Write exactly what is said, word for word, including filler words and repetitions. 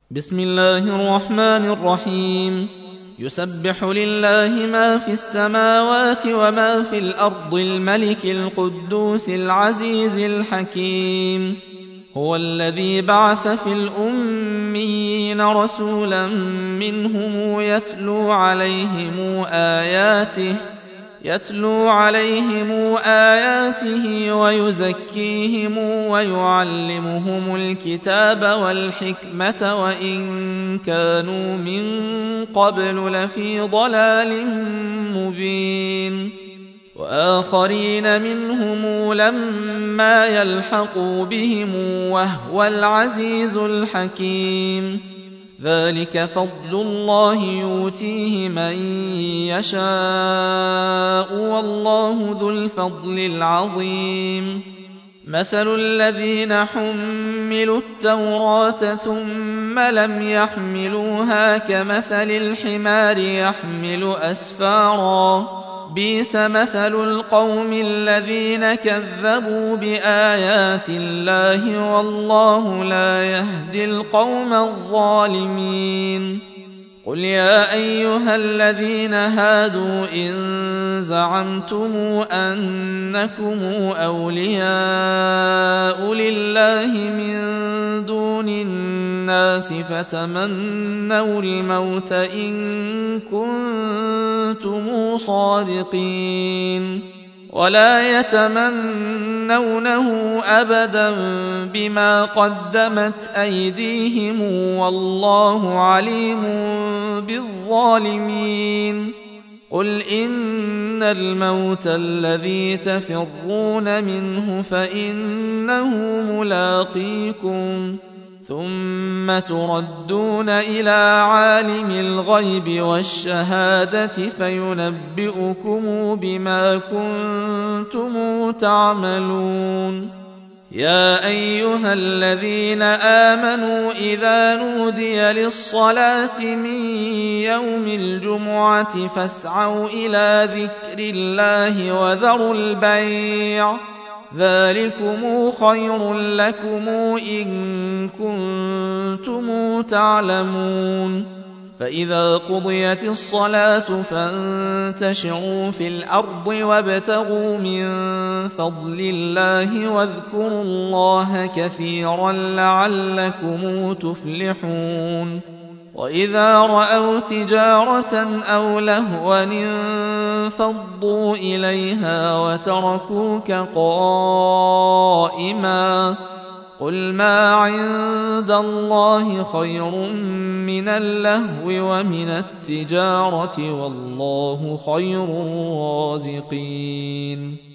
بسم الله الرحمن الرحيم. يسبح لله ما في السماوات وما في الأرض الملك القدوس العزيز الحكيم. هو الذي بعث في الأميين رسولا منهم يتلو عليهم آياته يتلو عليهم آياته ويزكيهم ويعلمهم الكتاب والحكمة وإن كانوا من قبل لفي ضلال مبين. وآخرين منهم لما يلحقوا بهم وهو العزيز الحكيم. ذلك فضل الله يؤتيه من يشاء والله ذو الفضل العظيم. مثل الذين حملوا التوراة ثم لم يحملوها كمثل الحمار يحمل أسفارا بئس مثل القوم الذين كذبوا بآيات الله والله لا يهدي القوم الظالمين. قل يا أيها الذين هادوا إن زعمتم أنكم أولياء لله من دون الناس فتمنوا الموت إن كنتم صادقين ولا يتمنونه أبدا بما قدمت أيديهم والله عليم بالظالمين. قل إن الموت الذي تفرون منه فإنه ملاقيكم ثم تردون إلى عالم الغيب والشهادة فينبئكم بما كنتم تعملون. يا أيها الذين آمنوا إذا نودي للصلاة من يوم الجمعة فاسعوا إلى ذكر الله وذروا البيع ذلكم خير لكم إن كنتم تعلمون. فإذا قضيت الصلاة فانتشروا في الأرض وابتغوا من فضل الله واذكروا الله كثيرا لعلكم تفلحون. وإذا رأوا تجارة أو لهوا انفضوا إليها وتركوك قائما قل ما عند الله خير من اللهو ومن التجارة والله خير الرازقين.